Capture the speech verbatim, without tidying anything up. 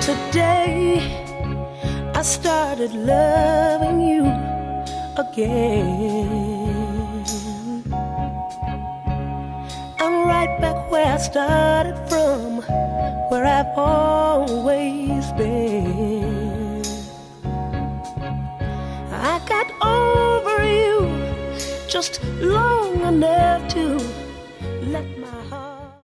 today I started loving you again. I'm right back where I started from, where I've always been. I got over you just long enough to let